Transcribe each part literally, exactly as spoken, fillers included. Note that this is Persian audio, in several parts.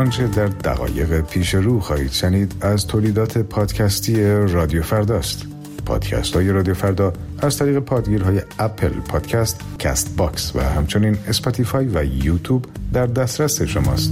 آنچه در دقایق پیش رو خواهید شنید از تولیدات پادکستی رادیو فرداست. پادکست های رادیو فردا از طریق پادگیرهای اپل پادکست، کست باکس و همچنین اسپاتیفای و یوتیوب در دسترس شماست.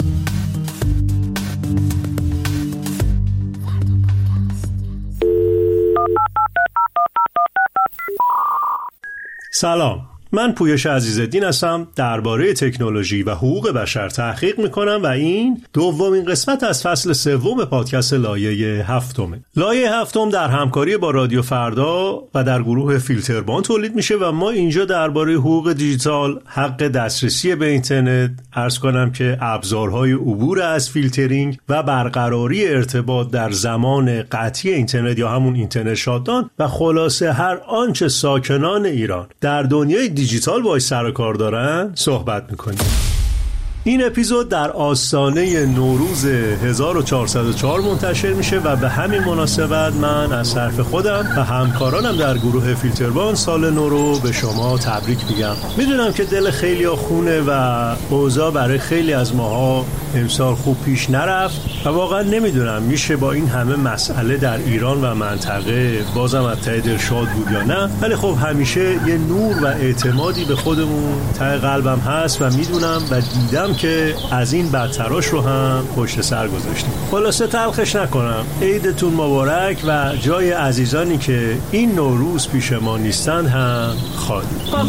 سلام، من پویش عزیزالدین هستم. درباره تکنولوژی و حقوق بشر تحقیق میکنم و این دومین قسمت از فصل سوم پادکست لایه هفتمه. لایه هفتم در همکاری با رادیو فردا و در گروه فیلتربان تولید میشه و ما اینجا درباره حقوق دیجیتال، حق دسترسی به اینترنت، عرض کنم که ابزارهای عبور از فیلترینگ و برقراری ارتباط در زمان قطعی اینترنت یا همون اینترنت شاتدان و خلاصه هر آنچه ساکنان ایران در دنیای دیجیتال باش سر و کار دارن صحبت میکنیم. این اپیزود در آستانه نوروز هزار و چهارصد و چهار منتشر میشه و به همین مناسبت من از طرف خودم و همکارانم در گروه فیلتربان سال نو رو به شما تبریک میگم. میدونم که دل خیلی ها خونه و اوضاع برای خیلی از ماها امسال خوب پیش نرفت و واقعا نمیدونم میشه با این همه مسئله در ایران و منطقه بازم از ته دل شاد بود یا نه، ولی خب همیشه یه نور و اعتمادی به خودمون ته قلبم هست و میدونم و دیدم که از این بدتراش رو هم پشت سر گذاشتیم. خلاصه تلخش نکنم، عیدتون مبارک و جای عزیزانی که این نوروز پیش ما نیستند هم خالی.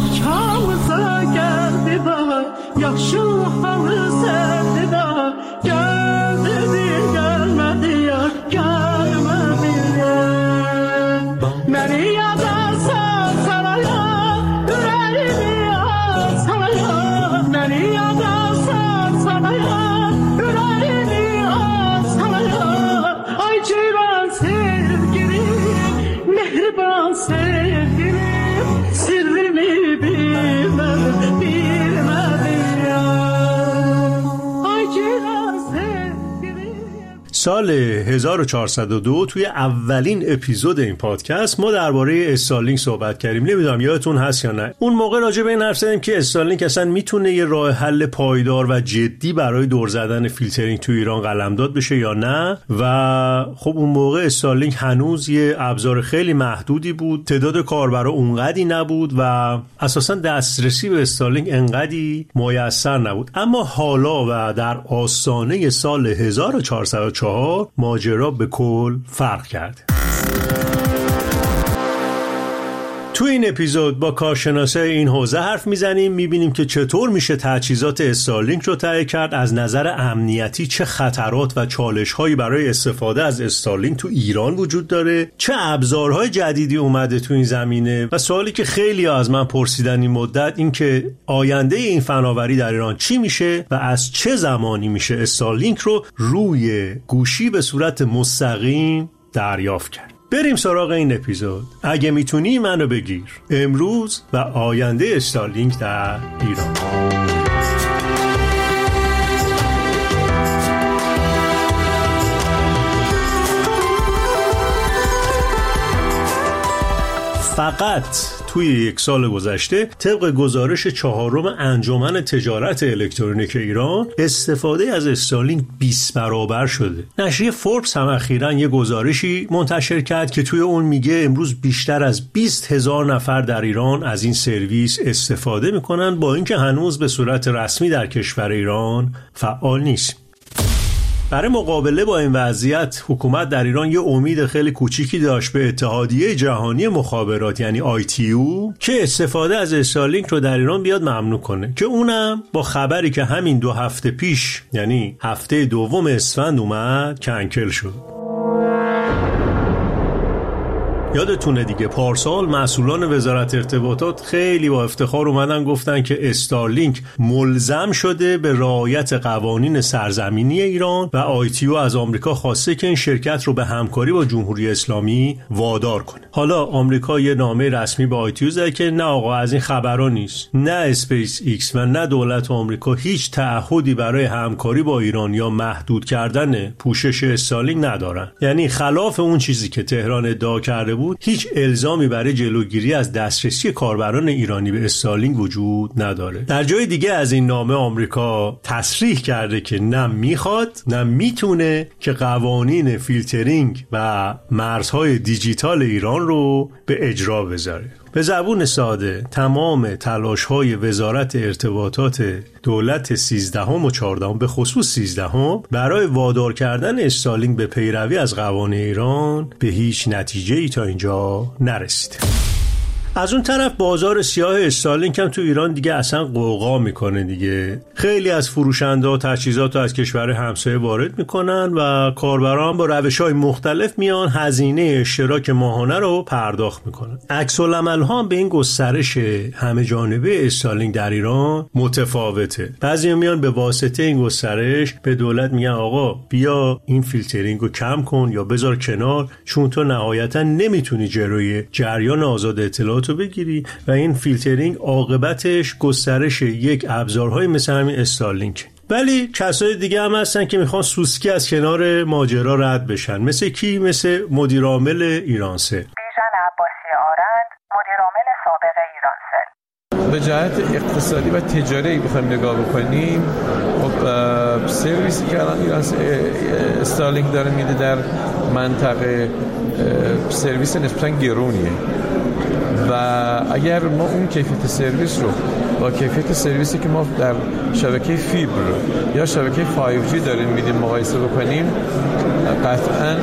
سال هزار و چهارصد و دو توی اولین اپیزود این پادکست ما درباره استارلینک صحبت کردیم. نمیدونم یادتون هست یا نه. اون موقع راجع به این حرف زدیم که استارلینک اصلا میتونه یه راه حل پایدار و جدی برای دور زدن فیلترینگ تو ایران قلمداد بشه یا نه. و خب اون موقع استارلینک هنوز یه ابزار خیلی محدودی بود، تعداد کاربرا اونقدی نبود و اساسا دسترسی به استارلینک انقدی میسر نبود. اما حالا و در آستانه سال هزار و چهارصد و چهار ماجرا به کل فرق کرد. تو این اپیزود با کارشناسای این حوزه حرف میزنیم، میبینیم که چطور میشه تجهیزات استارلینک رو تهیه کرد، از نظر امنیتی چه خطرات و چالش‌هایی برای استفاده از استارلینک تو ایران وجود داره، چه ابزارهای جدیدی اومده تو این زمینه و سوالی که خیلی از من پرسیدن این مدت این که آینده این فناوری در ایران چی میشه و از چه زمانی میشه استارلینک رو روی گوشی به صورت مستقیم دریافت کرد. بریم سراغ این اپیزود. اگه میتونی منو بگیر، امروز و آینده استارلینک در ایران. فقط توی یک سال گذشته طبق گزارش چهارم انجمن تجارت الکترونیک ایران استفاده از استارلینک بیست برابر شده. نشریه فوربس هم اخیراً یه گزارشی منتشر کرد که توی اون میگه امروز بیشتر از بیست هزار نفر در ایران از این سرویس استفاده میکنن، با اینکه هنوز به صورت رسمی در کشور ایران فعال نیست. برای مقابله با این وضعیت حکومت در ایران یه امید خیلی کوچیکی داشت به اتحادیه جهانی مخابرات یعنی آی تی او که استفاده از استارلینک رو در ایران بیاد ممنوع کنه، که اونم با خبری که همین دو هفته پیش یعنی هفته دوم اسفند اومد کنکل شد. یادتونه دیگه پارسال مسئولان وزارت ارتباطات خیلی با افتخار اومدن گفتن که استارلینک ملزم شده به رعایت قوانین سرزمینی ایران و آی تی او از آمریکا خواسته که این شرکت رو به همکاری با جمهوری اسلامی وادار کنه. حالا آمریکا یه نامه رسمی به آی تی او زده که نه آقا از این خبرا نیست، نه اسپیس ایکس و نه دولت آمریکا هیچ تعهدی برای همکاری با ایران یا محدود کردن پوشش استارلینک ندارن. یعنی خلاف اون چیزی که تهران ادعا کرده بود نبود، هیچ الزامی برای جلوگیری از دسترسی کاربران ایرانی به استارلینک وجود نداره. در جای دیگه از این نامه آمریکا تصریح کرده که نه میخواد نه میتونه که قوانین فیلترینگ و مرزهای دیجیتال ایران رو به اجرا بذاره. به زبون ساده تمام تلاش‌های وزارت ارتباطات دولت سیزدهم و چهاردهم به خصوص سیزدهم برای وادار کردن استارلینک به پیروی از قوانین ایران به هیچ نتیجه‌ای تا اینجا نرسید. از اون طرف بازار سیاه استارلینک هم تو ایران دیگه اصلا قوقا میکنه دیگه. خیلی از فروشنده ها تجهیزات رو از کشور همسایه وارد میکنن و کاربران با روش‌های مختلف میان هزینه اشتراک ماهانه رو پرداخت میکنن. عکس العمل ها هم به این گسترش همه جانبه استارلینک در ایران متفاوته. بعضیا میان به واسطه این گسترش به دولت میگن آقا بیا این فیلترینگ رو کم کن یا بذار کنار، چون تو نهایتا نمیتونی جلوی جریان آزاد اطلاعات رو بگیری و این فیلترینگ عاقبتش گسترش یک ابزارهای مثل همین استارلینک. ولی کسای دیگه هم هستن که میخوان سوسکی از کنار ماجرا رد بشن. مثل کی؟ مثل مدیر عامل ایرانسل. بیژن عباسی آرند، مدیر عامل سابق ایرانسل. به جهت اقتصادی و تجاری بخوایم نگاه بکنیم، خب سرویسی که الان ایران استارلینک داره میده در منطقه سرویس نسبتاً گرونیه و اگر ما اون کیفیت سرویس رو با کیفیت سرویسی که ما در شبکه فیبر یا شبکه فایو جی داریم میدیم مقایسه بکنیم، قطعاً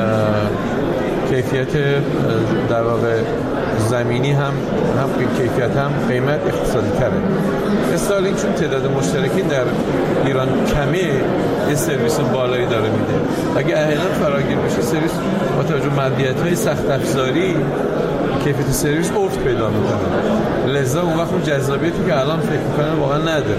کیفیت در واقع زمینی هم هم کیفیت هم قیمت اقتصادی تره. استارلینک چون تعداد مشترکین در ایران کمی یه سرویس بالایی داره میده. اگه احیانا فراگیر بشه سرویس با توجه به مدیریت‌های سخت افزاری کیفیت سرویس افت پیدا میکنه، لذا اون وقت اون جذابیتی که الان فکر میکنن واقعا نداره.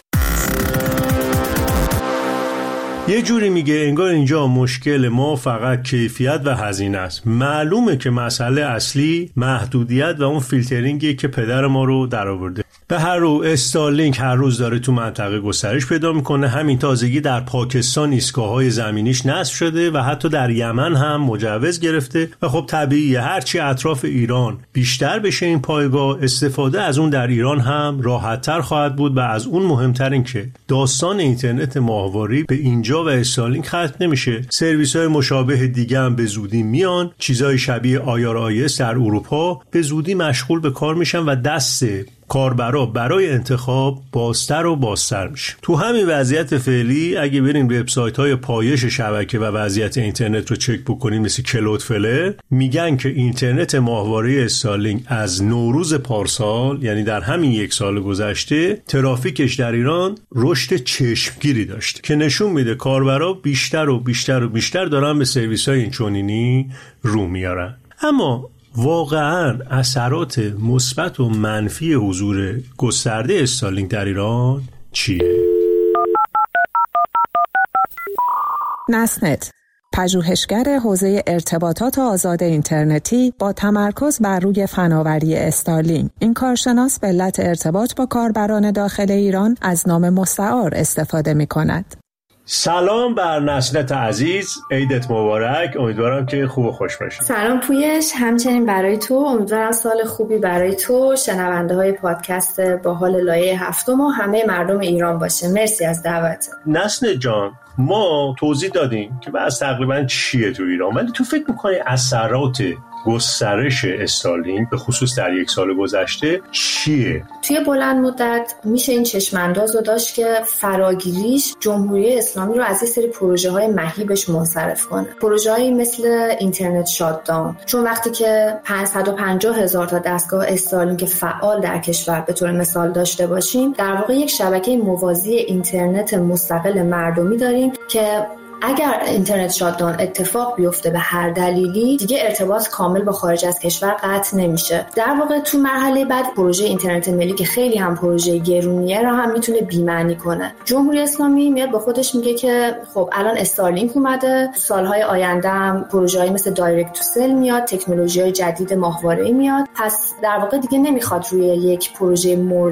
یه جوری میگه انگار اینجا مشکل ما فقط کیفیت و هزینه است. معلومه که مسئله اصلی محدودیت و اون فیلترینگیه که پدر ما رو در آورده. به هر رو استارلینک هر روز داره تو منطقه گسترش پیدا میکنه. همین تازگی در پاکستان ایستگاه‌های زمینیش نصب شده و حتی در یمن هم مجوز گرفته و خب طبیعیه هرچی اطراف ایران بیشتر بشه این پایگاه، استفاده از اون در ایران هم راحت‌تر خواهد بود و از اون مهمتر این که داستان اینترنت ماهواره به اینجا و استارلینک ختم نمیشه. سرویس‌های مشابه دیگه هم به زودی میان. چیزای شبیه آی آر آی اس در اروپا به زودی مشغول به کار میشن و دست کاربرا برای انتخاب بازتر و بازتر میشه. تو همین وضعیت فعلی اگه بریم وبسایت‌های پایش شبکه و وضعیت اینترنت رو چک بکنیم مثل کلودفلر، میگن که اینترنت ماهواره استارلینک از نوروز پارسال، یعنی در همین یک سال گذشته، ترافیکش در ایران رشد چشمگیری داشت که نشون میده کاربرا بیشتر و بیشتر و بیشتر دارن به سرویس‌های اینچنینی رو میارن. اما واقعاً اثرات مثبت و منفی حضور گسترده استارلینک در ایران چیه؟ نسنت، پژوهشگر حوزه ارتباطات آزاد اینترنتی با تمرکز بر روی فناوری استارلینک، این کارشناس به علت ارتباط با کاربران داخل ایران از نام مستعار استفاده می‌کند. سلام بر نسنت عزیز، عیدت مبارک. امیدوارم که خوب و خوش باشی. سلام پویش، همچنین برای تو. امیدوارم سال خوبی برای تو، شنونده های پادکست با حال لایه هفتم و همه مردم ایران باشه. مرسی از دعوت. نسنت جان، ما توضیح دادیم که بس تقریبا چیه تو ایران، ولی تو فکر میکنی اثرات گسترش استارلینک به خصوص در یک سال گذشته چیه؟ توی بلند مدت میشه این چشمانداز رو داشت که فراگیریش جمهوری اسلامی رو از این سری پروژه های مهیبش منصرف کنه. پروژه هایی مثل اینترنت شاتداون، چون وقتی که پانصد و پنجاه هزار تا دستگاه استارلینک فعال در کشور به طور مثال داشته باشیم، در واقع یک شبکه موازی اینترنت مستقل مردمی داریم که اگر اینترنت شاتداون اتفاق بیفته به هر دلیلی، دیگه ارتباط کامل با خارج از کشور قطع نمیشه. در واقع تو مرحله بعد پروژه اینترنت ملی که خیلی هم پروژه گرونیه رو هم میتونه بی‌معنی کنه. جمهوری اسلامی میاد با خودش میگه که خب الان استارلینک اومده، سالهای آینده هم پروژه‌ای مثل دایرکت تو سل میاد، تکنولوژی‌های جدید ماهواره‌ای میاد، پس در واقع دیگه نمیخواد روی یک پروژه مورد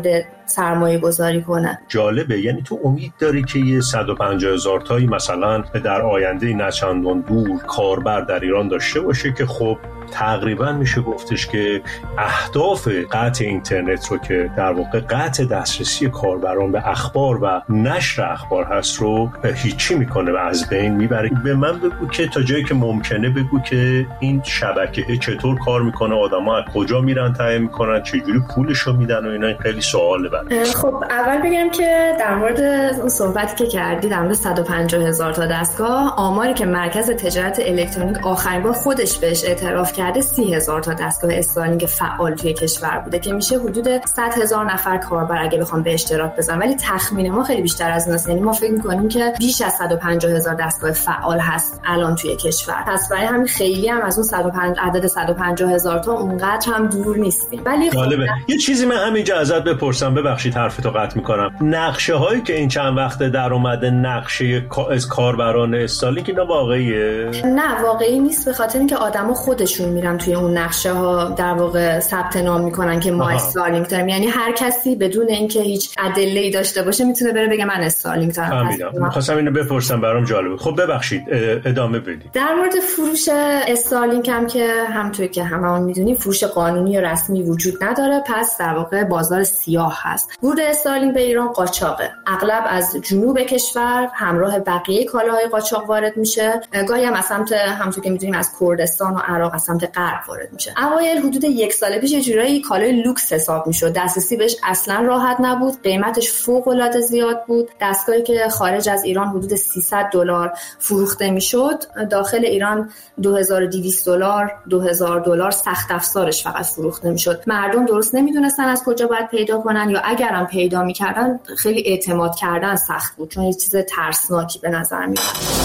سرمایه گذاری کنه. جالبه، یعنی تو امید داری که یه صد و پنجاه هزار تایی مثلا در آینده نچندان دور کاربر در ایران داشته باشه که خب تقریبا میشه گفتش که اهداف قطع اینترنت رو که در واقع قطع دسترسی کاربران به اخبار و نشر اخبار هست رو هیچی میکنه و از بین میبره. به من بگو که تا جایی که ممکنه بگو که این شبکه چطور کار میکنه، آدما از کجا میرن تعیین میکنن، چجوری پولشو میدن و اینا. خیلی سواله برام. خب اول بگم که در مورد اون صحبتی که کردی در مورد صد و پنجاه هزار تا دستگاه، آماری که مرکز تجارت الکترونیک آخرین بار خودش بهش اعتراف کرده سی هزار تا دستگاه استارلینک فعال توی کشور بوده که میشه حدود صد هزار نفر کاربر اگه بخوام به اشتراک بذارن، ولی تخمین ما خیلی بیشتر از اینه. یعنی ما فکر می‌کنیم که بیش از صد و پنجاه هزار دستگاه فعال هست الان توی کشور. پس برای همین خیلی هم از اون صد و پنجاه عدد صد و پنجاه هزار تا اونقدر هم دور نیستیم. ولی جالبه. یه چیزی من همینجا ازت بپرسم، ببخشید حرفتو قطع می‌کنم. نقشه هایی که این چند وقته در اومده، نقشه از کاربران استارلینک، اینا واقعیه؟ نه واقعی نیست، به خاطر اینکه آدما خودشون میرن توی اون نقشه ها در واقع ثبت نام میکنن که ما استارلینک داریم. یعنی هر کسی بدون اینکه هیچ ادله‌ای داشته باشه میتونه بره بگه من استارلینک دارم. می‌خواستم اینو بپرسم، برام جالبه. خب ببخشید ادامه بدید. در مورد فروش استارلینک هم که همونطوری که هممون میدونیم فروش قانونی و رسمی وجود نداره، پس در واقع بازار سیاه هست. ورود استارلینک به ایران قاچاقه. اغلب از جنوب کشور همراه بقیه کالاهای قاچاق وارد میشه. گاهی هم از سمت همونطور که میدونیم از کردستان و عراق از سمت غرب وارد میشه. اوایل حدود یک سال پیش یه جورایی کالای لوکس حساب میشد، دسترسی بهش اصلا راحت نبود، قیمتش فوق العاده زیاد بود. دستگاهی که خارج از ایران حدود سیصد دلار فروخته میشد، داخل ایران دو هزار و دویست دلار دو هزار دلار سخت افزارش فقط فروخته میشد. مردم درست نمیدونستن از کجا باید پیدا کنن، یا اگرم پیدا میکردن خیلی اعتماد کردن سخت بود، چون یه چیز ترسناکی به نظر میاد.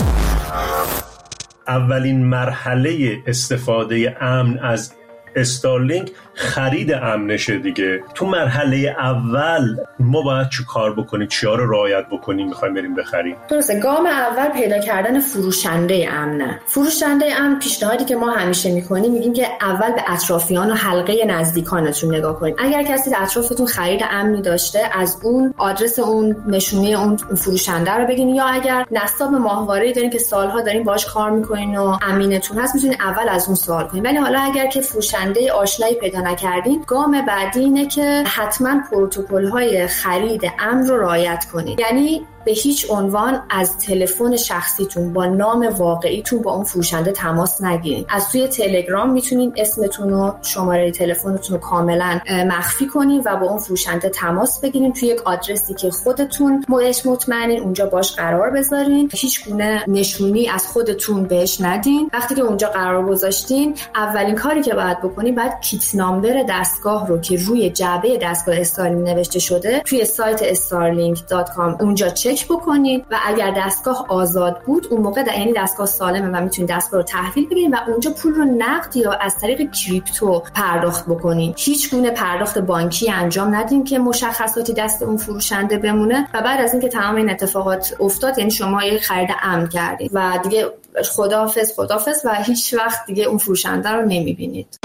اولین مرحله استفاده امن از استارلینک خرید امنشه دیگه. تو مرحله اول ما باید چی کار بکنیم، چیا رو رعایت بکنیم میخوایم بریم بخریم؟ درسته، گام اول پیدا کردن فروشنده امنه. فروشنده امن پیشنهادی که ما همیشه میکنیم میگیم که اول به اطرافیان و حلقه نزدیکانتون نگاه کنید. اگر کسی در اطرافتون خرید امنی داشته، از اون آدرس اون نشونی اون فروشنده رو بگین، یا اگر نصاب ماهواره‌ای دارین که سالها دارین باهاش کار میکنین و امینتون هست، میتونین اول از اون سوال کنین. ولی حالا اگر که فروشنده آشنایی پیدا نکردین، گام بعدی اینه که حتما پروتکل‌های خرید امن رو رعایت کنید. یعنی به هیچ عنوان از تلفن شخصیتون با نام واقعیتون با اون فروشنده تماس نگیرید. از توی تلگرام میتونین اسمتون و شماره تلفنتون رو کاملا مخفی کنین و با اون فروشنده تماس بگیرین. توی یک آدرسی که خودتون بهش مطمئنین اونجا باش قرار بذارین. هیچ گونه نشونی از خودتون بهش ندین. وقتی که اونجا قرار گذاشتین، اولین کاری که باید بکنین، باید کیت نامبر دستگاه رو که روی جعبه دستگاه استارلینک نوشته شده توی سایت استارلینک دات کام اونجا چک بکنید و اگر دستگاه آزاد بود اون موقع یعنی دستگاه سالمه و میتونید دستگاه رو تحویل بگیرید و اونجا پول رو نقد یا از طریق کریپتو پرداخت بکنید. هیچ گونه پرداخت بانکی انجام ندین که مشخصاتی دست اون فروشنده بمونه و بعد از اینکه تمام این اتفاقات افتاد، یعنی شما یک خرید امن کردید و دیگه خداحافظ خداحافظ و هیچ وقت دیگه اون فروشنده رو نمیبینید.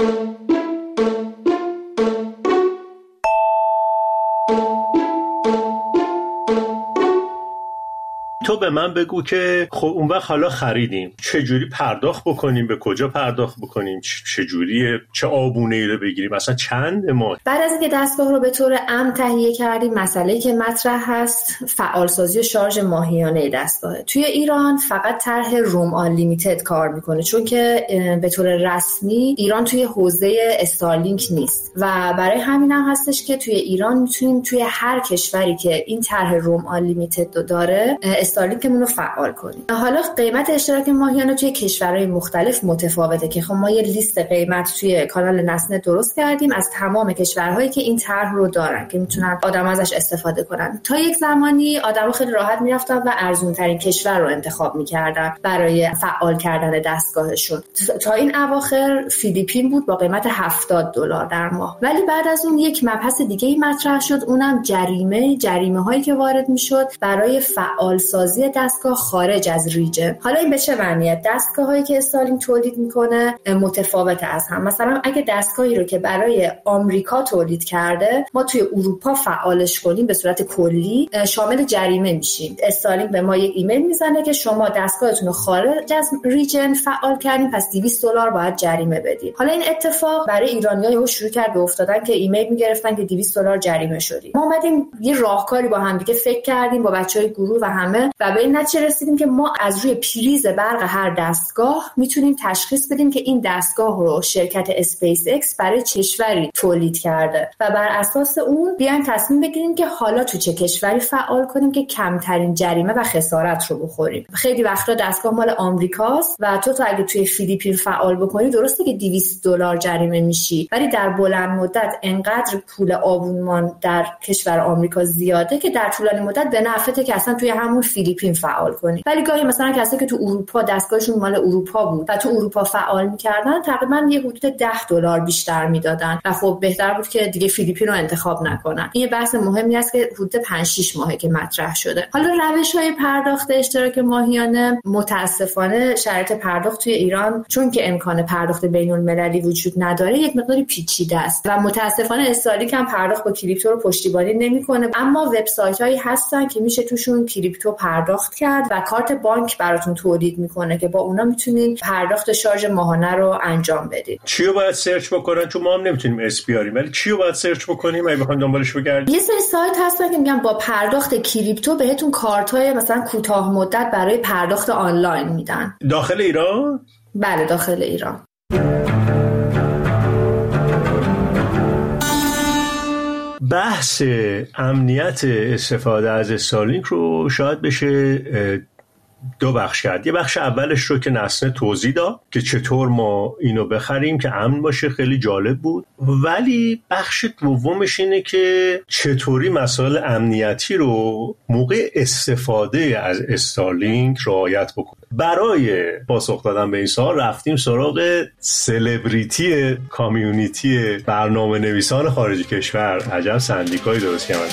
تو به من بگو که خب اون وقت حالا خریدیم، چجوری پرداخت بکنیم، به کجا پرداخت بکنیم، چجوریه، چه آبونه‌ای رو بگیریم، اصلا چند ماه؟ بعد از اینکه دستگاه رو به طور امن تهیه کردیم، مسئله‌ای که مطرح هست فعالسازی و شارژ ماهیانه دستگاه. توی ایران فقط طرح روم آن لیمیتد کار میکنه، چون که به طور رسمی ایران توی حوزه استارلینک نیست و برای همین هم هستش که توی ایران میتونیم توی هر کشوری که این طرح روم آن لیمیتد داره استارلینکمون رو فعال کنیم. حالا قیمت اشتراک ماهیانه توی کشورهای مختلف متفاوته که خب ما یه لیست قیمت توی کانال نسنت درست کردیم از تمام کشورهایی که این طرح رو دارن که میتونن آدم ازش استفاده کنن. تا یک زمانی آدم‌ها خیلی راحت میرفتن و ارزون ترین کشور رو انتخاب میکردن برای فعال کردن دستگاهشون. تا این اواخر فیلیپین بود با قیمت هفتاد دلار در ماه. ولی بعد از اون یک مبحث دیگه‌ای مطرح شد، اونم جریمه جریمه هایی که وارد میشد برای فعال سازی بازی دستگاه خارج از ریجن. حالا این به چه معنیه؟ دستگاهایی که استارلینک تولید میکنه متفاوت از هم. مثلا اگه دستگاهی رو که برای آمریکا تولید کرده ما توی اروپا فعالش کنیم به صورت کلی، شامل جریمه میشیم. استارلینک به ما یک ایمیل میزنه که شما دستگاهتون رو خارج از ریجن فعال کردین، پس دویست دلار باید جریمه بدید. حالا این اتفاق برای ایرانی‌ها شروع کرد به افتادن که ایمیل میگرفتن که دویست دلار جریمه شدیم. ما اومدیم یه راهکاری با هم دیگه فکر کردیم با بچهای گروه و همه و به این نتیجه رسیدیم که ما از روی پریز برق هر دستگاه میتونیم تشخیص بدیم که این دستگاه رو شرکت اسپیس ایکس برای کشوری تولید کرده و بر اساس اون بیایم تصمیم بگیریم که حالا تو چه کشوری فعال کنیم که کمترین جریمه و خسارت رو بخوریم. خیلی وقتا دستگاه مال آمریکاست و تو تو اگه توی فیلیپین فعال بکنی درسته که دویست دلار جریمه میشی، ولی در بلند مدت انقدر پول آبونمان در کشور آمریکا زیاده که در طولانی مدت به نفعته که اصلا توی همون فیلیپین فعال کنی. ولی گاهی مثلا کسی که تو اروپا دستگاهشون مال اروپا بود و تو اروپا فعال میکردن تقریبا یه حدود ده دلار بیشتر میدادن و خب بهتر بود که دیگه فیلیپین رو انتخاب نکنن. این بحث مهمی است که حدود پنج شش ماهه که مطرح شده. حالا روش‌های پرداخت اشتراک ماهیانه متاسفانه شرایط پرداخت توی ایران چون که امکان پرداخت بین‌المللی وجود نداره یک مقداری پیچیده است و متاسفانه استارلینک هم پرداخت با کریپتو رو پشتیبانی نمیکنه، اما وبسایت‌هایی هستن که میشه توشون کریپتو پرداخت کرد و کارت بانک براتون تولید میکنه که با اونا میتونین پرداخت شارژ ماهانه رو انجام بدید. چی رو باید سرچ بکنن؟ چون ما هم نمیتونیم اس بیاریم، ولی چی رو باید سرچ بکنیم اگه بخوایم دنبالش بگردیم؟ یه سری سایت هستن که میگن با پرداخت کریپتو بهتون کارت‌های مثلا کوتاه مدت برای پرداخت آنلاین میدن. داخل ایران؟ بله داخل ایران. بحث امنیت استفاده از استارلینک رو شاید بشه دو بخش کرد. یه بخش اولش رو که نسنه توضیح داد که چطور ما اینو بخریم که امن باشه، خیلی جالب بود. ولی بخش دومش اینه که چطوری مسائل امنیتی رو موقع استفاده از استارلینک رعایت بکنه. برای پاسخ دادن به این سوال رفتیم سراغ سلبریتی کامیونیتی برنامه نویسان خارج کشور. عجب سندیکایی درست کردن.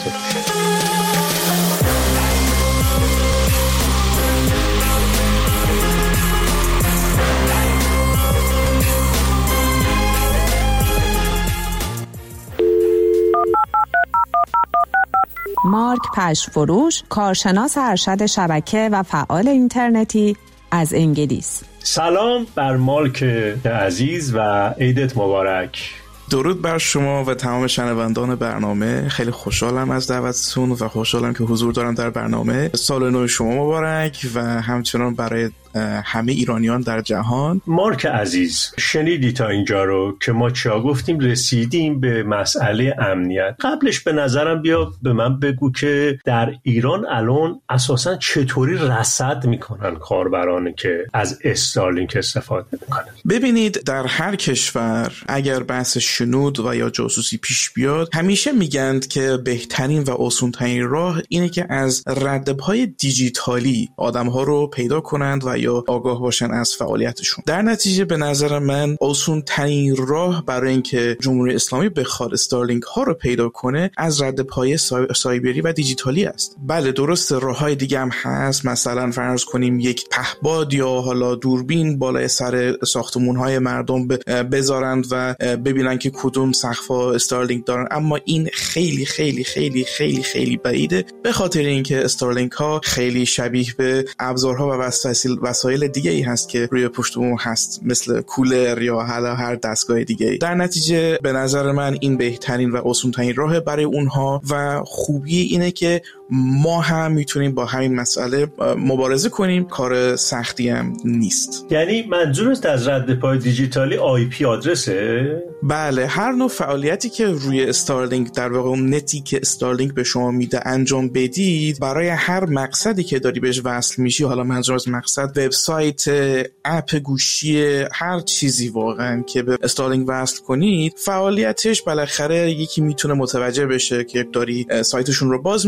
مارک پشتفروش، کارشناس ارشد شبکه و فعال اینترنتی از انگلیس. سلام بر مارک عزیز و عیدت مبارک. درود بر شما و تمام شنوندان برنامه. خیلی خوشحالم از دعوتتون و خوشحالم که حضور دارم در برنامه. سال نو شما مبارک و همچنان برای همه ایرانیان در جهان. مارک عزیز، شنیدی تا اینجا رو که ما چیا گفتیم؟ رسیدیم به مسئله امنیت. قبلش به نظرم بیا به من بگو که در ایران الان اساساً چطوری رصد میکنن کاربرانی که از استارلینک استفاده میکنن؟ ببینید، در هر کشور اگر بحث شنود و یا جاسوسی پیش بیاد همیشه میگند که بهترین و آسان‌ترین راه اینه که از ردپای دیجیتالی آدم‌ها رو پیدا کنند و یا آگاه باشن از فعالیتشون. در نتیجه به نظر من آسان ترین راه برای اینکه جمهوری اسلامی بخواد استارلینک ها رو پیدا کنه از ردپای سایبری و دیجیتالی است. بله درست، راههای دیگه هم هست. مثلا فرض کنیم یک پهپاد یا حالا دوربین بالای سر ساختمون های مردم بذارند و ببینن که کدوم سقف‌ها استارلینک دارن، اما این خیلی خیلی خیلی خیلی خیلی بعیده، به خاطر اینکه استارلینک ها خیلی شبیه به ابزارها و وسایل وسایل دیگه ای هست که روی پشت بوم هست، مثل کولر یا حالا هر دستگاه دیگه. در نتیجه به نظر من این بهترین و آسان ترین راه برای اونها و خوبی اینه که ما هم میتونیم با همین مسئله مبارزه کنیم. کار سختی هم نیست. یعنی منظورت از رد پای دیجیتالی آی پی آدرسه؟ بله، هر نوع فعالیتی که روی استارلینک، در واقع نتی که استارلینک به شما میده انجام بدید، برای هر مقصدی که داری بهش وصل میشی، حالا منظور از مقصد وبسایت، اپ گوشی، هر چیزی واقعا که به استارلینک وصل کنید، فعالیتش بالاخره یکی میتونه متوجه بشه که داری سایتشون رو باز میکنید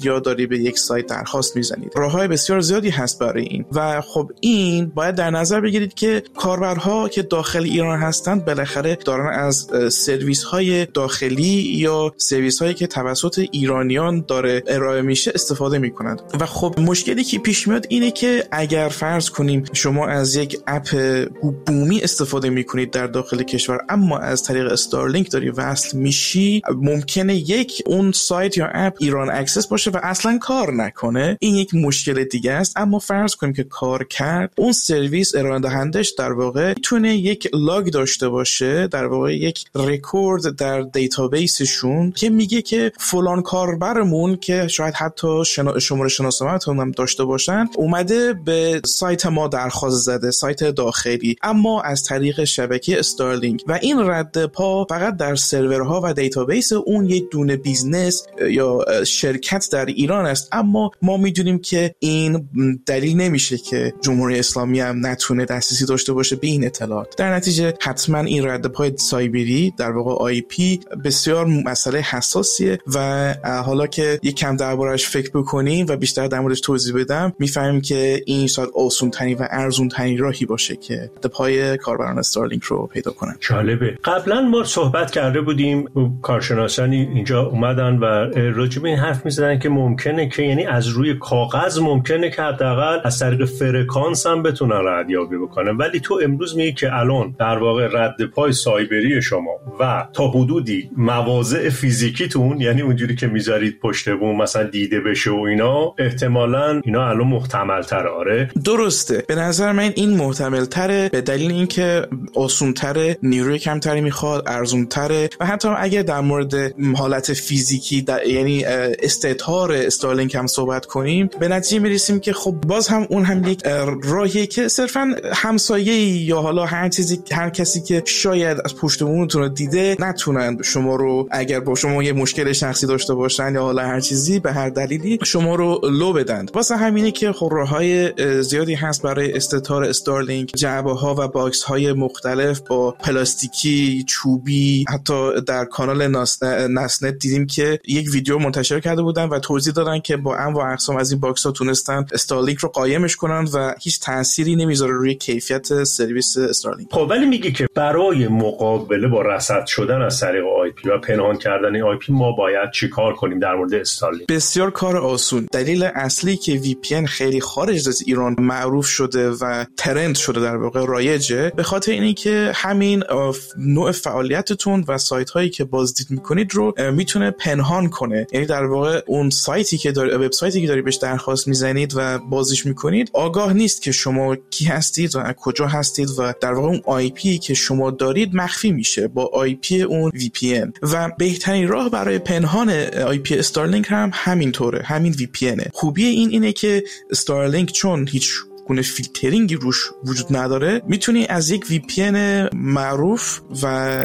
یا داری به یک سایت درخواست میزنید. راههای بسیار زیادی هست برای این و خب این باید در نظر بگیرید که کاربرها که داخل ایران هستند بالاخره دارن از سرویس های داخلی یا سرویس هایی که توسط ایرانیان داره ارائه میشه استفاده میکنند و خب مشکلی که پیش میاد اینه که اگر فرض کنیم شما از یک اپ بومی استفاده میکنید در داخل کشور اما از طریق استارلینک داری وصل میشی، ممکنه یک اون سایت یا اپ ایران اکسس باشه و اصلا کار نکنه. این یک مشکل دیگه است. اما فرض کنیم که کار کرد، اون سرویس ارائه دهندش در واقع میتونه یک لاگ داشته باشه، در واقع یک رکورد در دیتابیسشون که میگه که فلان کاربرمون که شاید حتی شنا... شماره شناسنامه‌تون هم داشته باشن اومده به سایت ما درخواست زده، سایت داخلی، اما از طریق شبکه استارلینک و این رد پا فقط در سرورها و دیتابیس اون یک دونه بیزنس یا شرکت در ایران است. اما ما میدونیم که این دلیل نمیشه که جمهوری اسلامی هم نتونه دسترسی داشته باشه به این اطلاعات. در نتیجه حتما این رد پای سایبری در واقع آی پی بسیار مسئله حساسیه و حالا که یک کم دربارش فکر بکنیم و بیشتر در موردش توضیح بدم میفهمیم که این شاید آسون ترین و ارزون ترین راهی باشه که رد پای کاربران استارلینک رو پیدا کنن. جالبه. قبلا ما صحبت کرده بودیم، کارشناسانی اینجا اومدن و راجع به این حرف می‌زدن که ممکنه که یعنی از روی کاغذ ممکنه که حداقل از طریق فرکانس هم بتونن ردیابی بکنن، ولی تو امروز میگی که الان در واقع رد پای سایبری شما و تا حدودی مواضع فیزیکیتون، یعنی اونجوری که میذارید پشت بوم مثلا دیده بشه و اینا، احتمالاً اینا الان محتمل‌تره. آره درسته. به نظر من این محتمل‌تره به دلیل اینکه آسان‌تره، نیروی کمتری میخواد، ارزان‌تره و حتی اگه در مورد حالت فیزیکی در یعنی استعطار استارلینک هم صحبت کنیم به نتیجه میرسیم که خب باز هم اون هم یک راهیه که صرفاً همسایه یا حالا هر چیزی هر کسی که شاید از پشت بومتون رو دیده نتونن شما رو اگر با شما یه مشکل شخصی داشته باشن یا حالا هر چیزی به هر دلیلی شما رو لو بدن. واسه همینه که خب راههای زیادی هست برای استعطار استارلینک، جعبه‌ها و باکس‌های مختلف با پلاستیکی، چوبی. حتی در کانال ناس... نسنت دیدیم که یک ویدیو منتشر کرده بودن و توضیح دادن که با انواع اقسام از این باکس‌ها تونستن استارلینک رو قایمش کنن و هیچ تأثیری نمیذاره روی کیفیت سرویس استارلینک. خب ولی میگی که برای مقابله با رصد شدن از طریق آی پی و پنهان کردن این آی پی ما باید چیکار کنیم در مورد استارلینک؟ بسیار کار آسون. دلیل اصلی که وی پی ان خیلی خارج از ایران معروف شده و ترند شده در واقع رایجه به خاطر اینی که همین نوع فعالیتتون و سایت هایی که بازدید میکنید رو میتونه پنهان کنه. یعنی در واقع اون سایتی که داری وبسایتی که داری بهش درخواست میزنید و بازش میکنید آگاه نیست که شما کی هستید و کجا هستید و در واقع اون آی پی که شما دارید مخفی میشه با آی پی اون وی پی ان و بهترین راه برای پنهان آی پی استارلینک هم همینطوره، همین وی پی انه. خوبی این اینه که استارلینک چون هیچ گونه فیلترینگی روش وجود نداره میتونی از یک وی پی ان معروف و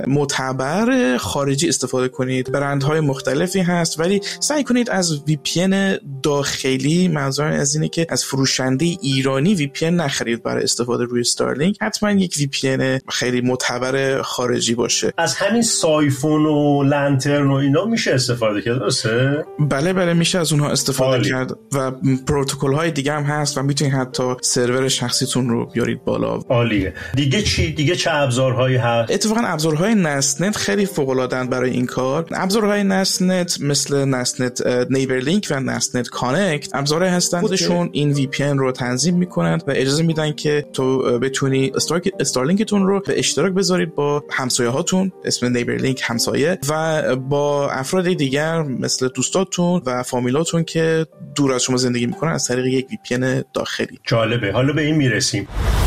معتبر خارجی استفاده کنید. برندهای مختلفی هست ولی سعی کنید از وی پی ان داخلی، منظورم از اینه که از فروشنده ایرانی وی پی ان نخرید برای استفاده روی استارلینک. حتما یک وی پی ان خیلی معتبر خارجی باشه. از همین سایفون و لنترن و اینا میشه استفاده کرد، درسته؟ بله بله میشه از اونها استفاده آلی. کرد و پروتکل های دیگه هم هست و میتونید حتی سرور شخصیتون رو بیارید بالا. عالیه. دیگه چی؟ دیگه چه ابزارهایی هست؟ اتفاقا ابزارهای نسنت خیلی فوق العاده‌اند برای این کار. ابزارهای نسنت مثل نسنت نیبرلینک و نسنت کانکت ابزارهایی هستند خودشون این وی پی ان رو تنظیم میکنند و اجازه میدن که تو بتونی استارلینکتون رو به اشتراک بذارید با همسایه هاتون، اسم نیبرلینک همسایه، و با افراد دیگر مثل دوستاتون و فامیلاتون که دور از شما زندگی میکنن از طریق یک وی پی ان داخلی. جالبه. حالا به این میرسیم.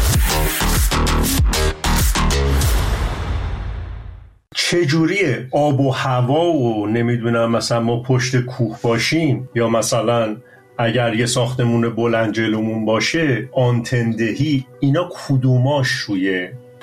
چجوریه آب و هوا و نمیدونم مثلا ما پشت کوه باشیم یا مثلا اگر یه ساختمون بلند جلومون باشه آنتندهی، اینا کدوماش روی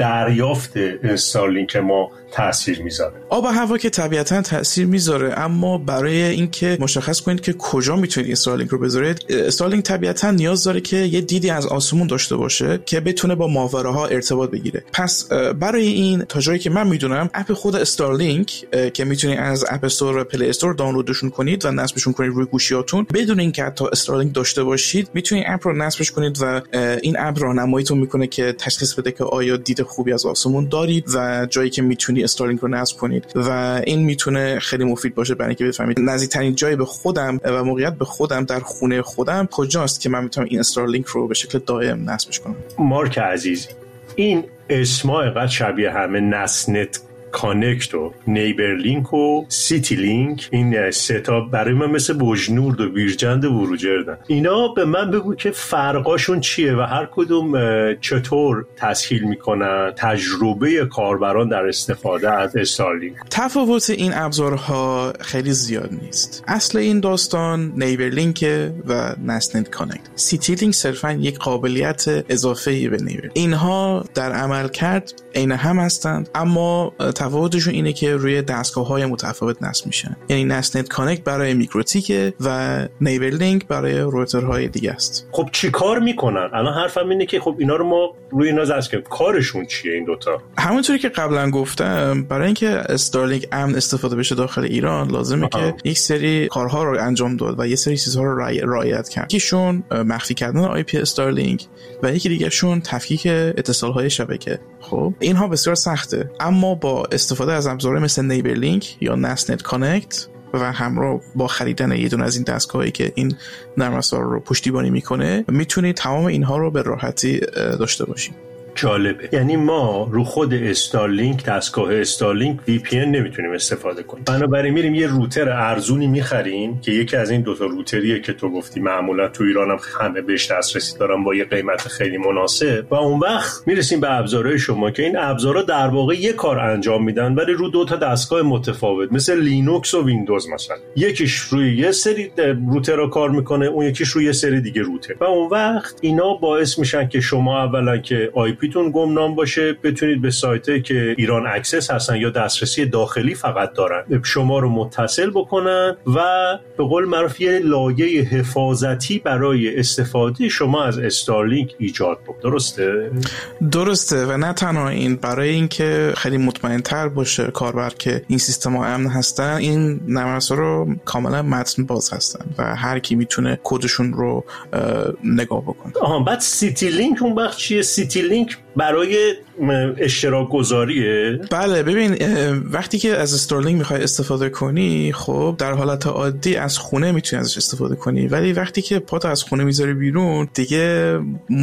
دریافت استارلینک ما تاثیر میذاره؟ آب و هوا که طبیعتاً تاثیر میذاره، اما برای اینکه مشخص کنید که کجا میتونید استارلینک رو بذارید، استارلینک طبیعتاً نیاز داره که یه دیدی از آسمون داشته باشه که بتونه با ماورا ارتباط بگیره. پس برای این تا جایی که من میدونم اپ خود استارلینک که میتونید از اپ استور و پلی استور دانلودشون کنید و نصبشون کنید روی گوشیاتون بدون اینکه حتی استارلینک داشته باشید، میتونید اپ رو نصبش کنید و این اپ راهنماییتون میکنه که تشخیص بده که آیا دید خوبی از آسمون دارید و جایی که میتونید استارلینک رو نصب کنید و این میتونه خیلی مفید باشه برای اینکه بفهمید نزدیکترین جای به خودم و موقعیت به خودم در خونه خودم کجاست که من میتونم این استارلینک رو به شکل دائم نصبش کنم. مارک عزیز، این اسما اینقدر شبیه همه نسنت کانکت و نیبرلینک و سیتی لینک، این سه تا برای من مثل بوجنورد و بیرجند و بروجردن. اینا به من بگو که فرقاشون چیه و هر کدوم چطور تسهیل میکنن تجربه کاربران در استفاده از استارلینک؟ تفاوت این ابزارها خیلی زیاد نیست. اصل این داستان نیبرلینک و نسنت کانکت. سیتی لینک صرفا یک قابلیت اضافه‌ای به نیبرلینک. اینها در عمل کرد عین هم هستند، اما تفاوتشون اینه که روی دستگاه‌های متفاوت نصب میشن. یعنی نسنت کانکت برای میکروتیک و نیبرلینک برای روترهای دیگه است. خب چی کار میکنن؟ الان حرفم اینه که خب اینا رو ما روی اینا زرس کنیم، کارشون چیه این دوتا؟ همونطوری که قبلا گفتم، برای اینکه استارلینک امن استفاده بشه داخل ایران لازمه آه. که یک سری کارها رو انجام داد و یک سری چیزها رو رعایت کرد. یکیشون مخفی کردن آی پی استارلینک و یکی دیگه‌شون تفکیک اتصال‌های شبکه. خب اینها بسیار سخته، اما با استفاده از ابزارهای مثل نیبرلینک یا نسنت کانکت و همراه با خریدن یه دونه از این دستگاهایی که این نرم افزار رو پشتیبانی میکنه میتونید تمام اینها رو به راحتی داشته باشید. جالبه. یعنی ما رو خود استارلینک، دستگاه استارلینک وی پی ان نمیتونیم استفاده کنیم. بنابراین میریم یه روتر ارزونی میخریم که یکی از این دوتا روتریه که تو گفتی معمولا تو ایران هم همه بهش دسترسی دارن با یه قیمت خیلی مناسب، و اون وقت میرسیم به ابزارهای شما که این ابزارها در واقع یه کار انجام میدن ولی رو دو تا دستگاه متفاوت، مثل لینوکس و ویندوز مثلا. یکیش روی یه سری روتر رو کار میکنه، اون یکیش روی یه سری دیگه روتر، و اون وقت اینا باعث میشن که شما اولا که آی پیتون گمنام باشه، بتونید به سایتی که ایران اکسس هستن یا دسترسی داخلی فقط دارن شما رو متصل بکنن و به قول معروف یه لایه حفاظتی برای استفاده شما از استارلینک ایجاد بود. درسته؟ درسته. و نه تنها این، برای اینکه خیلی مطمئن‌تر باشه کاربر که این سیستم‌ها امن هستن، این نرم افزار رو کاملا متن باز هستن و هر کی میتونه کدشون رو نگاه بکنه. آها، بعد سیتی لینک اون وقت چیه؟ سیتی لینک برای اشتراک گذاریه؟ بله، ببین وقتی که از استارلینک میخوای استفاده کنی، خب در حالت عادی از خونه میتونی ازش استفاده کنی، ولی وقتی که پات از خونه میذاری بیرون دیگه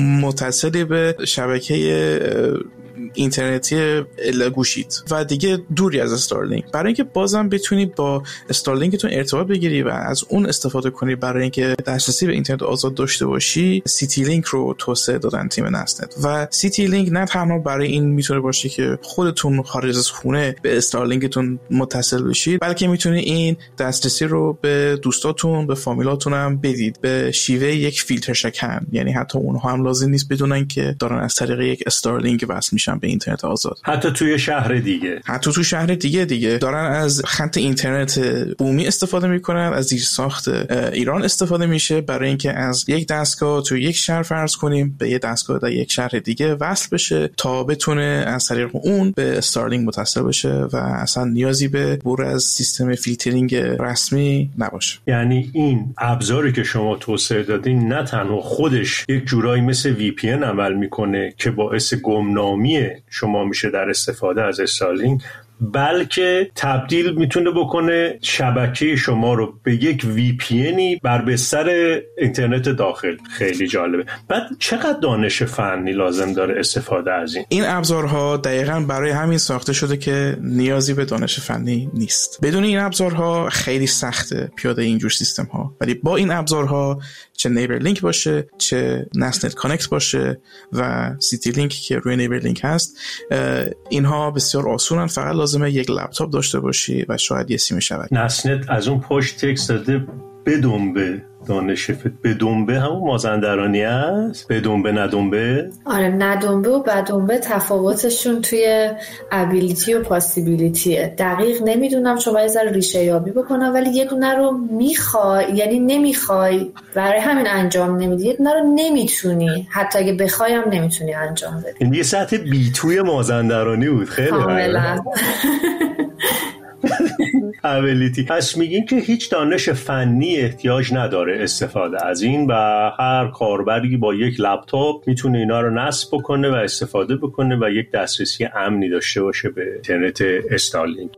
متصلی به شبکه اینترنتی گوشیت و دیگه دوری از استارلینک. برای اینکه بازم بتونی با استارلینکتون ارتباط بگیری و از اون استفاده کنی برای اینکه دسترسی به اینترنت آزاد داشته باشی، سیتی لینک رو توسعه دادن تیم نسنت. و سیتی لینک نه تنها برای این میتونه باشه که خودتون خارج از خونه به استارلینکتون متصل بشید، بلکه میتونی این دسترسی رو به دوستاتون، به فامیلاتون هم بدید به شیوه یک فیلتر شکن. یعنی حتی اونها هم لازم نیست بدونن که دارن از طریق یک استارلینک وصل میشن به اینترنت آزاد. حتی توی شهر دیگه حتی تو شهر دیگه دیگه دارن از خط اینترنت بومی استفاده میکنن، از زیرساخت ایران استفاده میشه برای اینکه از یک دستگاه تو یک شهر فرض کنیم به یک دستگاه در یک شهر دیگه وصل بشه تا بتونه از طریق اون به استارلینک متصل بشه و اصلا نیازی به عبور از سیستم فیلترینگ رسمی نباشه. یعنی این ابزاری که شما توسعه دادین نه تنها خودش یک جورایی مثل وی پی ان عمل میکنه که باعث گمنامی شما میشه در استفاده از استارلینک، بلکه تبدیل میتونه بکنه شبکه شما رو به یک وی پی انی بر بستر اینترنت داخل. خیلی جالبه. بعد چقدر دانش فنی لازم داره استفاده از این؟ این ابزارها دقیقاً برای همین ساخته شده که نیازی به دانش فنی نیست. بدون این ابزارها خیلی سخته پیاده اینجور سیستم ها، ولی با این ابزارها چه نیبرلینک باشه، چه نسنت کانکت باشه و سیتی لینک که روی نیبرلینک هست، اینها بسیار آسونن. فقط لازمه یک لپتاپ داشته باشی و شاید یه سیم شبکه. نسنت از اون پشت تکست داده بدنبه دانش بدنبه همون مازندرانی است؟ بدنبه ندنبه؟ آره ندنبه و بدنبه تفاوتشون توی ابیلیتی و پاسیبیلیتیه. دقیق نمیدونم چون باید ذره ریشه یابی بکنم، ولی یه دونه رو میخوای یعنی نمیخوای برای همین انجام نمیدی، یه دونه رو نمیتونی حتی اگه بخوای هم نمیتونی انجام بدی. این یه سطح بی توی مازندرانی بود. خیلی کاملا ابیلیتی. پس میگین که هیچ دانش فنی احتیاج نداره استفاده از این و هر کاربری با یک لپتاپ میتونه اینا رو نصب بکنه و استفاده بکنه و یک دسترسی امنی داشته باشه به اینترنت استارلینک.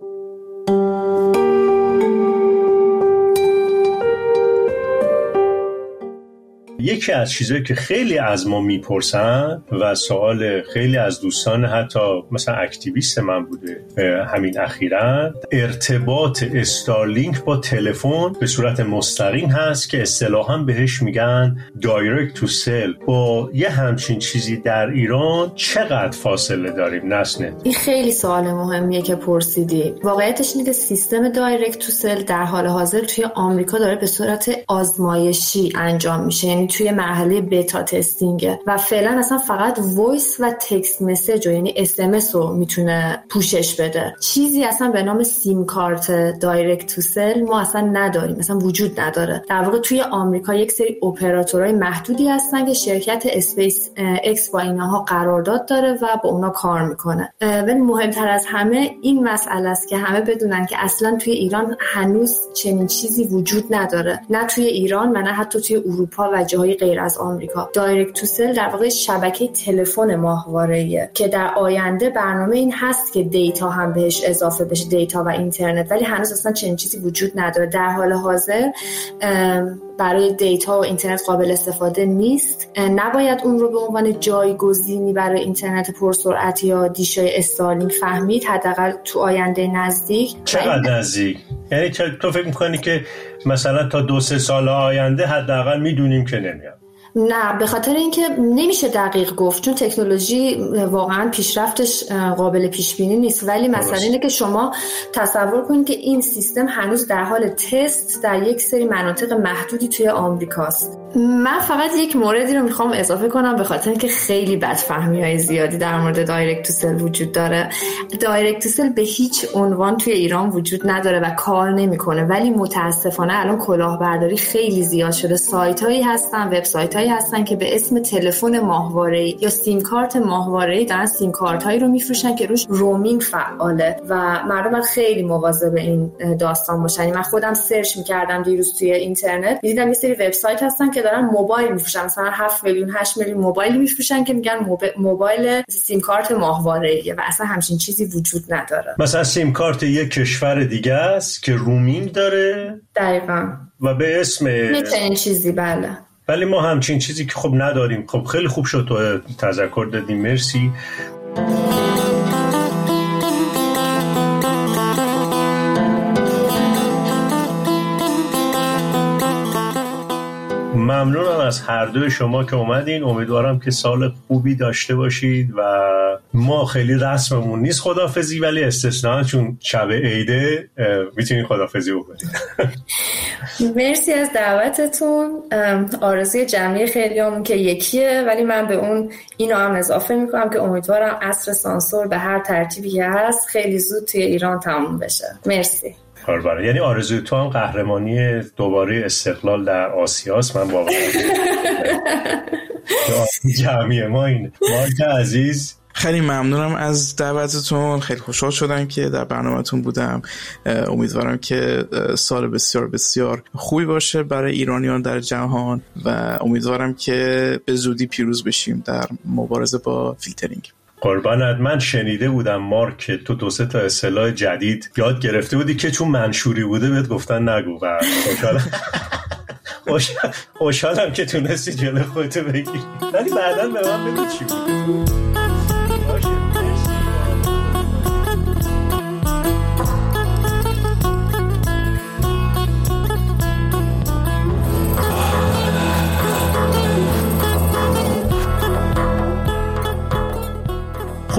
یکی از چیزایی که خیلی از ما میپرسن و سوال خیلی از دوستان حتی مثلا اکتیویست من بوده همین اخیراً، ارتباط استارلینک با تلفن به صورت مستقیم هست که اصطلاحاً بهش میگن دایرکت تو سل. با یه همچین چیزی در ایران چقدر فاصله داریم نسنه؟ این خیلی سوال مهمیه که پرسیدی. واقعیتش اینه که سیستم دایرکت تو سل در حال حاضر توی آمریکا داره به صورت آزمایشی انجام میشه، یعنی توی مرحله بتا تستینگه و فعلا اصلا فقط وایس و تکست مسیج یعنی اس ام اس رو میتونه پوشش بده. چیزی اصلا به نام سیم کارت دایرکت تو سل ما اصلا نداریم، اصلا وجود نداره. در واقع توی آمریکا یک سری اپراتورهای محدودی هستن که شرکت اسپیس اکس با اینها قرارداد داره و با اونا کار میکنه. ولی مهمتر از همه این مسئله است که همه بدونن که اصلا توی ایران هنوز چنین چیزی وجود نداره، نه توی ایران و نه حتی توی اروپا و جاهای غیر از آمریکا. دایرکت تو سل در واقع شبکه تلفن ماهواره‌ایه که در آینده برنامه این هست که دیتا هم بهش اضافه بشه، دیتا و اینترنت، ولی هنوز اصلا چنین چیزی وجود نداره. در حال حاضر برای دیتا و اینترنت قابل استفاده نیست. نباید اون رو به عنوان جایگزینی برای اینترنت پرسرعت یا دیشای استارلینک فهمید، حداقل تو آینده نزدیک. چقدر نزدیک؟ یعنی تو فکر می‌کنی که مثلا تا دو سه سال آینده حداقل میدونیم که نمیاد؟ نه، به خاطر اینکه نمیشه دقیق گفت چون تکنولوژی واقعا پیشرفتش قابل پیش بینی نیست، ولی مثلا اینه که شما تصور کنید که این سیستم هنوز در حال تست در یک سری مناطق محدودی توی آمریکاست. من فقط یک موردی رو میخوام اضافه کنم به خاطر اینکه خیلی بدفهمی‌های زیادی در مورد دایرکت تو سل وجود داره. دایرکت تو سل به هیچ عنوان توی ایران وجود نداره و کار نمیکنه، ولی متاسفانه الان کلاهبرداری خیلی زیاد شده. سایت‌هایی هستن، وبسایت‌هایی هستن که به اسم تلفن ماهواره‌ای یا سیم کارت ماهواره‌ای دارن سیم کارت‌هایی رو میفروشن که روش رومینگ فعاله و مردم خیلی مواظب این داستان باشن. من خودم سرچ می‌کردم دیروز توی اینترنت، دیدم یه سری وبسایت هستن که دارن موبایل میفروشن، مثلا هفت میلیون هشت میلیون موبایل میفروشن که میگن موبایل سیم کارت ماهواره‌ای و اصلا همچین چیزی وجود نداره. مثلا سیم کارت یک کشور دیگه است که رومینگ داره دقیقاً و به اسم این چیزی. بله، ولی ما همچین چیزی که خب نداریم. خب خیلی خوب شد تو تذکر دادی، مرسی. ممنونم از هر دوی شما که اومدین. امیدوارم که سال خوبی داشته باشید و ما خیلی رسممون نیست خداحافظی، ولی استثناء چون شب عیده میتونید خداحافظی بکنید. مرسی از دعوتتون. آرزوی جمعی خیلیامون که یکیه، ولی من به اون اینو هم اضافه میکنم که امیدوارم عصر سانسور به هر ترتیبی که هست خیلی زود توی ایران تموم بشه. مرسی. کاربره. یعنی آرزوی تو هم قهرمانی دوباره استقلال در آسیاست. من واقعا جمعی ما این مارک عزیز خیلی ممنونم از دعوتتون. خیلی خوشحال شدم که در برنامه‌تون بودم. امیدوارم که سال بسیار بسیار خوبی باشه برای ایرانیان در جهان و امیدوارم که به زودی پیروز بشیم در مبارزه با فیلترینگ. قربانت. من شنیده بودم مارک تو دو سه تا اصطلاح جدید یاد گرفته بودی که چون منشوری بوده بهت گفتن نگو و خوشحالم خوشحالم که تونستی جلوی خودتو بگیری، ولی بعداً به من بگو چی بوده.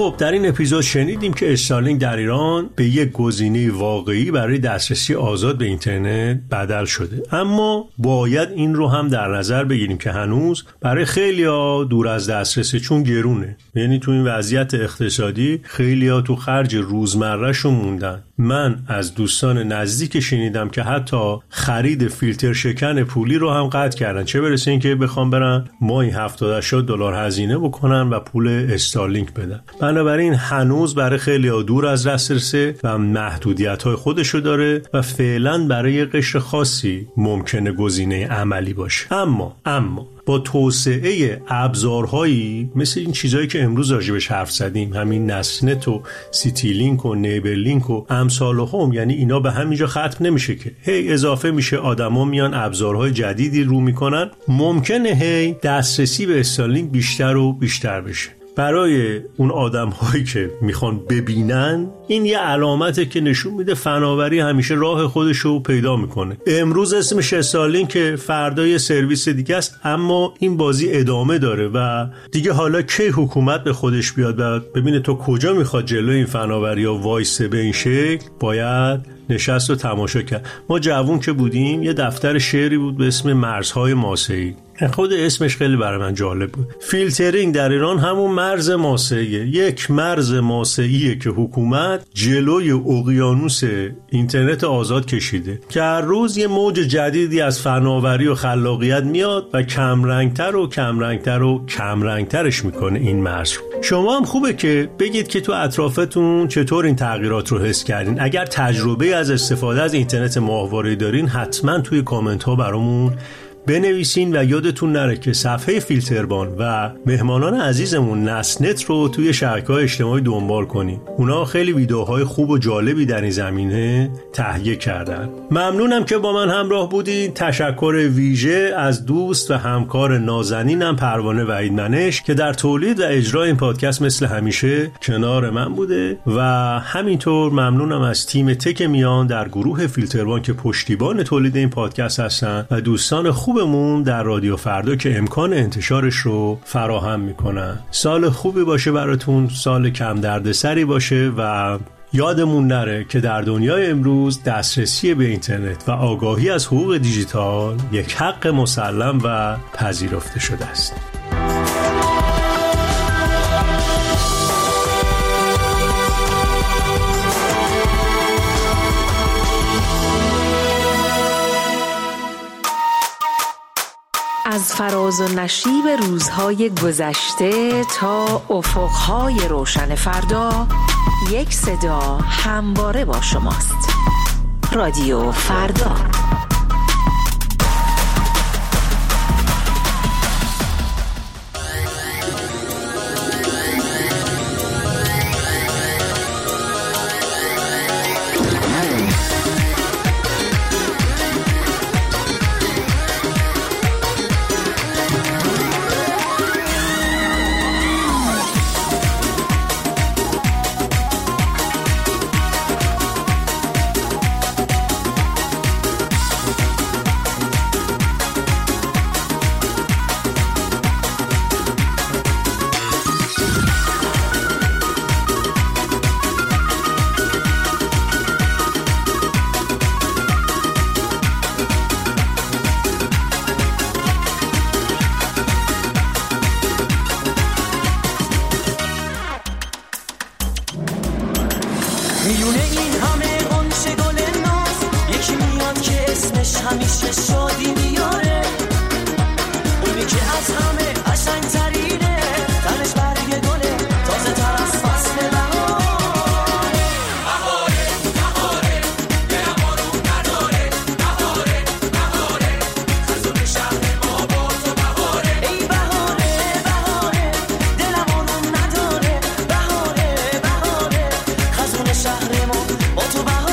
خب در این اپیزود شنیدیم که استارلینک در ایران به یک گزینه واقعی برای دسترسی آزاد به اینترنت بدل شده، اما باید این رو هم در نظر بگیریم که هنوز برای خیلی‌ها دور از دسترسه، چون گرونه. یعنی تو این وضعیت اقتصادی خیلی‌ها تو خرج روزمره‌شون موندن. من از دوستان نزدیک شنیدم که حتی خرید فیلتر شکن پولی رو هم قطع کردن، چه برسه این که بخوام برن ماهی هفتاد هشتاد دلار هزینه بکنن و پول استارلینک بدن. بنابراین هنوز برای خیلی‌ها دور از دسترسه و محدودیت‌های خودشو داره و فعلا برای قشر خاصی ممکنه گزینه عملی باشه. اما اما با توسعه ابزارهایی مثل این چیزایی که امروز راجبش حرف زدیم، همین نسنت و سیتی لینک و نیبر لینک و امثال هم، یعنی اینا به همینجا ختم نمیشه که هی اضافه میشه، آدما میان ابزارهای جدیدی رو میکنن، ممکنه هی دسترسی به استارلینک بیشتر و بیشتر بشه. برای اون آدم هایی که میخوان ببینن این یه علامته که نشون میده فناوری همیشه راه خودشو پیدا میکنه. امروز اسمش استارلینک، فردا یه سرویس دیگه است، اما این بازی ادامه داره و دیگه حالا کی حکومت به خودش بیاد و ببینه تو کجا میخواد جلوی این فناوری ها وایسه به این شکل، باید نشست و تماشا کرد. ما جوون که بودیم یه دفتر شعری بود به اسم مرزهای ماسه‌ای، خود اسمش خیلی برای من جالب بود. فیلترینگ در ایران همون مرز ماسه‌ایه، یک مرز ماسه‌ایه که حکومت جلوی اقیانوس اینترنت آزاد کشیده که هر روز یه موج جدیدی از فناوری و خلاقیت میاد و کم رنگتر و کم رنگتر و کم رنگترش میکنه این مرز. شما هم خوبه که بگید که تو اطرافتون چطور این تغییرات رو حس کردین. اگر تجربه از استفاده از اینترنت ماهواره‌ای دارین حتما توی کامنت ها برامون بنویسین و یادتون نره که صفحه فیلتربان و مهمانان عزیزمون نسنت رو توی شبکه‌های اجتماعی دنبال کنین. اونا خیلی ویدیوهای خوب و جالبی در این زمینه تهیه کردن. ممنونم که با من همراه بودین. تشکر ویژه از دوست و همکار نازنینم پروانه وحیدمنش که در تولید و اجرای این پادکست مثل همیشه کنار من بوده و همینطور ممنونم از تیم تک میان در گروه فیلتربان که پشتیبان تولید این پادکست هستن و دوستان خوب خوبمون در رادیو فردا که امکان انتشارش رو فراهم میکنن. سال خوبی باشه براتون، سال کم دردسری باشه و یادمون نره که در دنیای امروز دسترسی به اینترنت و آگاهی از حقوق دیجیتال یک حق مسلم و پذیرفته شده است. از فراز و نشیب روزهای گذشته تا افقهای روشن فردا، یک صدا همواره با شماست. رادیو فردا. میونه این همه غنچه گل ناز، یکی میاد که اسمش همیشه شادی میاره، اونی که از همه قشنگ ترینه، تنش برگ گله تازه تر از فصل بهاره. بهاره بهاره دلم آروم نداره، بهاره بهاره خزون شهر ما با تو بهاره. ای بهاره بهاره دلم آروم نداره، بهاره بهاره خزون شهر ما با تو بهاره.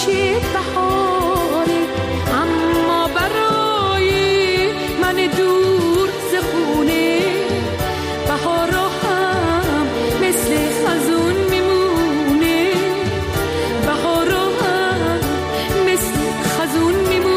همیشه بهاره، اما برای من دور ز خونه بهارا هم مثل خزون میمونه، بهارا هم مثل خزون میمونه.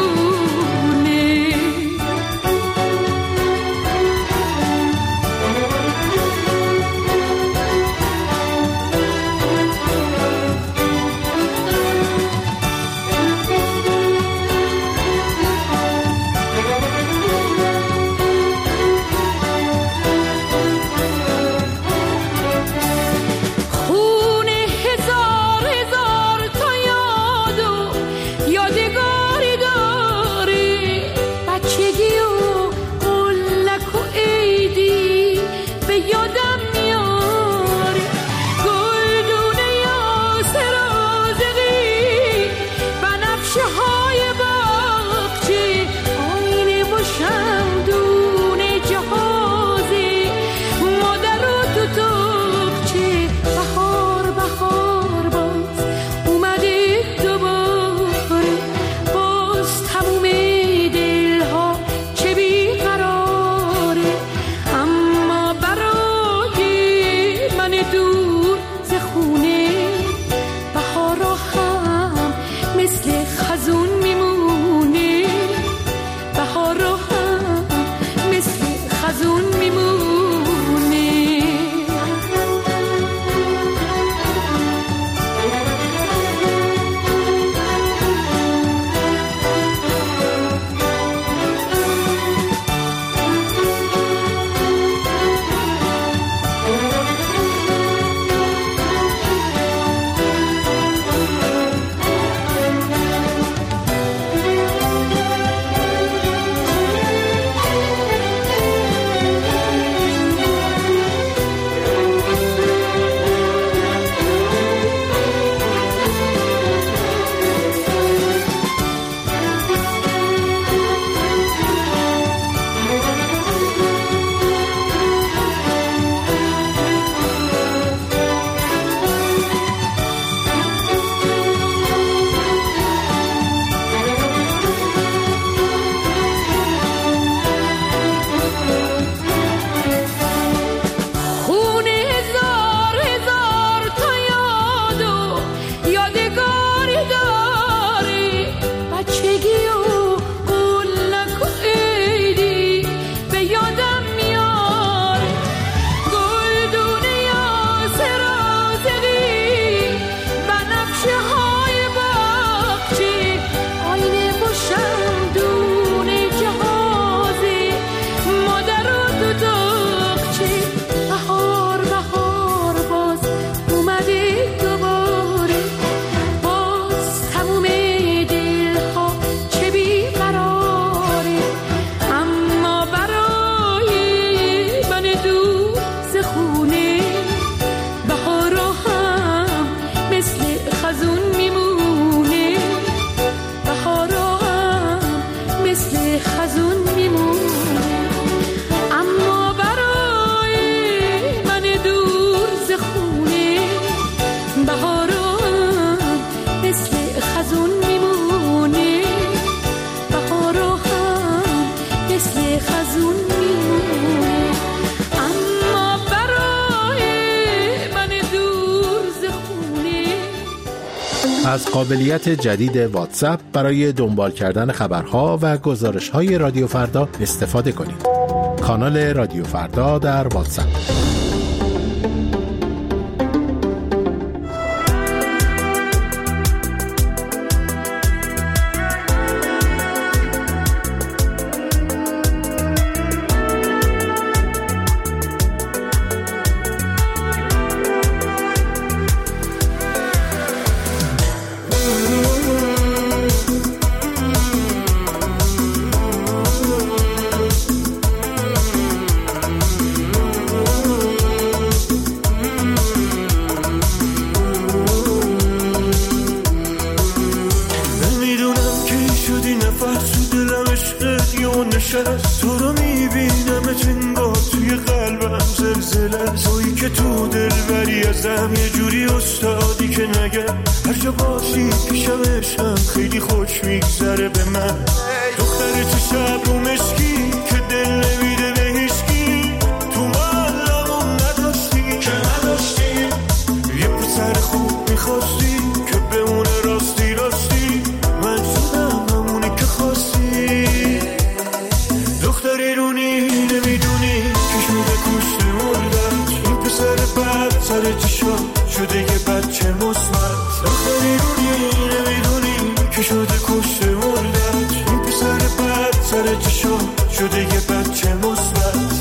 از قابلیت جدید واتساپ برای دنبال کردن خبرها و گزارش‌های رادیو فردا استفاده کنید. کانال رادیو فردا در واتساپ. تو رو میبینم انگار توی قلبم زلزله، تویی که تو دل بری ازم یه جوری استادی که نگه هر جا باشی پیشم عشقم خیلی خوش میگذره به من. دختر تو شب رو مشکی که دل نمیده به هیچکی، تو محلمون نداشتی که نداشتی یه پسر خوب میخواستی که بمونه راستی راستی، من شدم همونی که خواستی. دختری رونی نمیدونی که شده کشته مردت، این پسر بد سر چشا شده یه بچه مصمت. دختری رونی نمیدونی که شده کشته مردت، این پسر بد سر چشا شده یه بچه مصمت.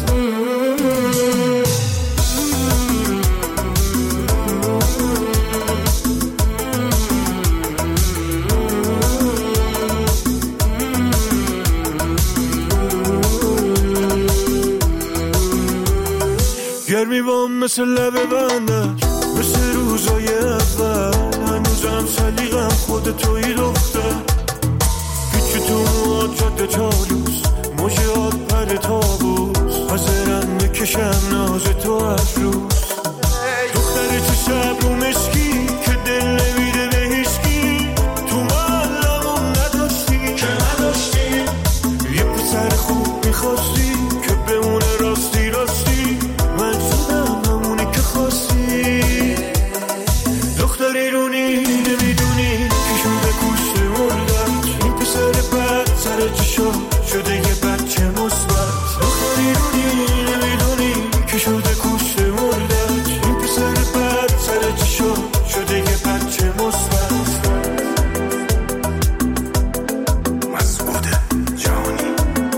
گرمی بام مثل لبه بندت، مثل روزای اول، هنوزم سلیقم خود توی دختر. پیچ تو مواد جاده چالوس، موجات پر تابوس، حاضرم بکشم ناز تو از روز. دختر تو شب رو مشکی که دل نمیده به هیچکی، تو محلمون نداشتی که نداشتی یه پسر خوب میخواستی که بمونه راستی راستی، من شدم همونی که خواستی. دختری رونی نمیدونی که شده کشته مردت، این پسر بد سر چشا شده یه بچه مصمت. دختری رونی نمیدونی که شده کشته مردت، این پسر بد سر چشا شده یه بچه مصمت. مسعود جانی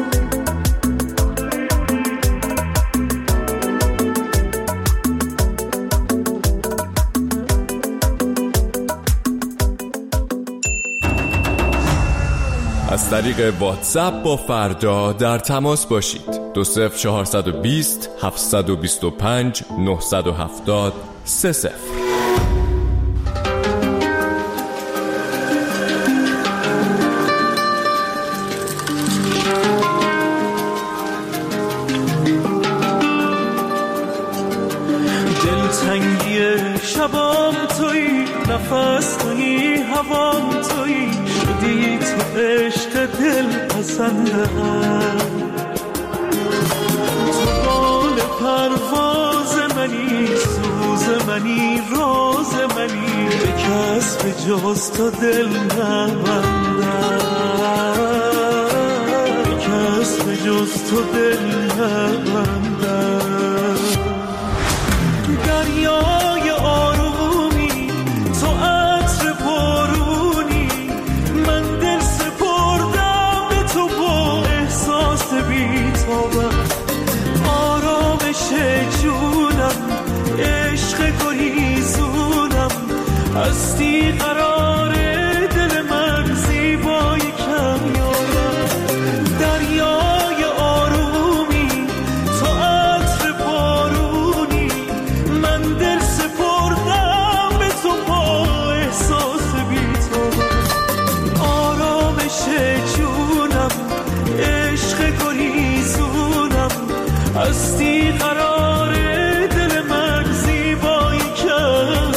از طریق واتساپ با فردا در تماس باشید. دو صفر چهارصد و بیست هفتصد و بیست و پنج نهصد و هفتاد سه صفر. دلتنگی شبام تویی، نفس تویی، هوام تویی، شدی تو عشق دل پسندم. تو بال پرواز منی، سوز منی، راز منی، به کس به جز تو دل نبندم، به کس به جز تو دل نبندم. دریای آرومی، تو عطر بارونی، من دل سپردم به تو با احساس بی‌تابم. آرامش جونم، عشق گریزونم، هستی قرار دل من، زیبای کمیارم. دریای آرومی، تو عطر بارونی، من دل سپردم به تو با احساس بی‌تابم. آرامش جونم، عشق گریزونم، هستی قرار دل من، زیبایی کمیابم.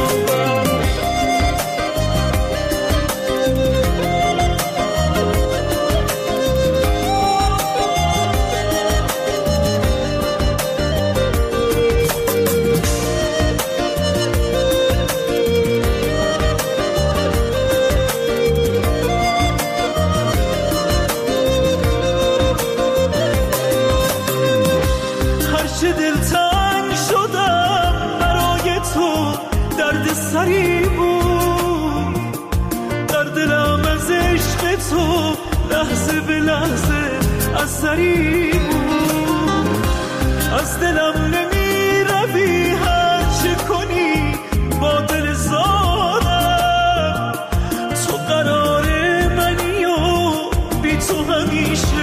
هرچه دلتنگ شدم برای تو، درد سری بود در دلم، از عشق تو لحظه به لحظه اثری بود. از دلم نمی روی هرچه کنی با دل زارم، تو قرار منی و بی تو همیشه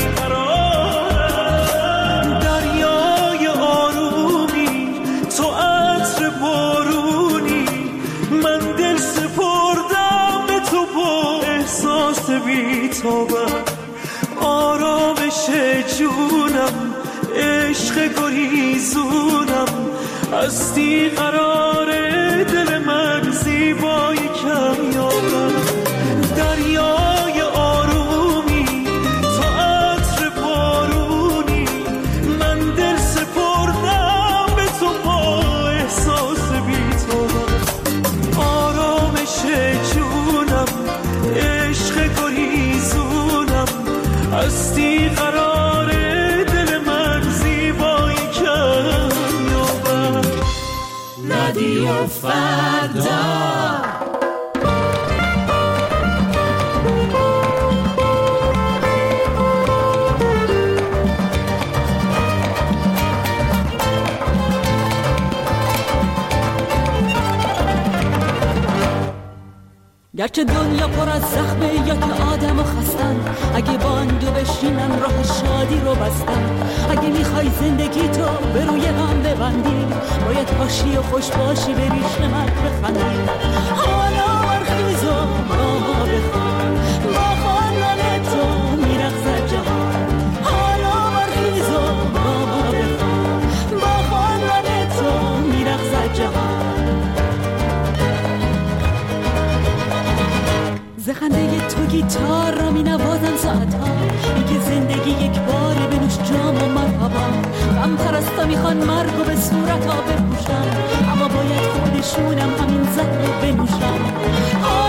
بیقرارم. دریای آرومی، تو عطر بارونی، من دل سپردم به تو با احساس بی‌تابم. آرامش جونم، عشق گریزونم، هستی قرار دل من، زیبایی کم یابم، دریای آرومی تا عطر بارونی، من دل سپردم به تو با احساس بی تو، آرامش جونم، عشق گریزونم، هستی قرار دل من زیبایی کم یابم. رادیو فردا گرچه دنیا پر از زخمه یا که آدم و خستن، اگه باندو بشینن راه شادی رو بستن، اگه میخوای زندگی تو به روی هم ببندی، باید باشی و خوش باشی بری شمک بخندی. حالا برخیز و با ما بخوان، با خواندن تو میرقصد جهان. حالا برخیز و با ما بخوان، با خواندن تو میرقصد جهان. زخنده تو گیتار را می نوازن ساعتها، میگه زندگی یک باره بنوش جام و مرحبا. غم پرستا میخوان مرگ و به صورت ها بپوشن، اما باید خودشونم همین زهر رو بنوشن.